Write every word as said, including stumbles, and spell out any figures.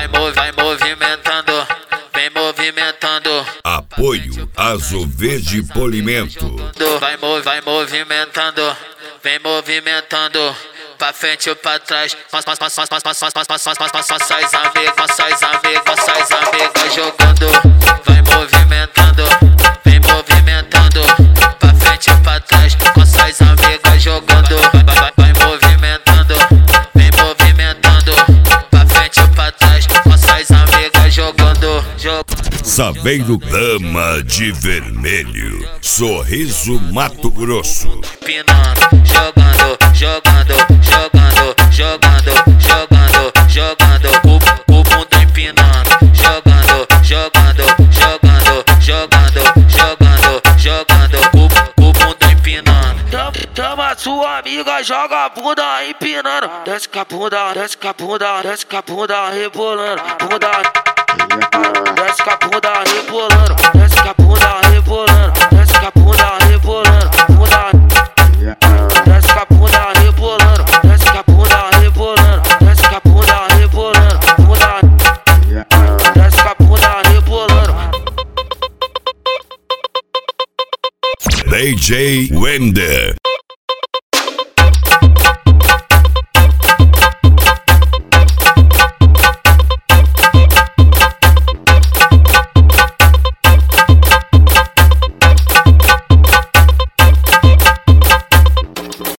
vai, mov, vai movimentando, vem movimentando. Apoio Azul Verde Polimento. Vai, mov, vai movimentando, vem movimentando. Pra frente ou pra trás, mas mas mas mas mas mas mas mas mas mas mas mas amigas, mas amigas, mas amigas jogando. Vai movimentando, vem movimentando. Pra frente ou pra trás, com as amigas jogando. Vai, vai, vai movimentando, vem movimentando. Pra frente ou pra trás, com as amigas jogando. Saveiro Dama de Vermelho, Sorriso Mato Grosso. Empinando, jogando, jogando, jogando, jogando, jogando, jogando, o, o mundo empinando, jogando, jogando, jogando, jogando, jogando, jogando, o, o mundo empinando. Chama sua amiga, joga a bunda empinando. Desce com a bunda, desce com a bunda, desce com a bunda rebolando. Bunda, desce com a bunda rebolando, desce com a bunda rebolando, desce com a bunda rebolando. Bunda, desce com a bunda rebolando, desce com a bunda rebolando, desce com a bunda rebolando. Bunda, desce com a bunda rebolando. D J Wender.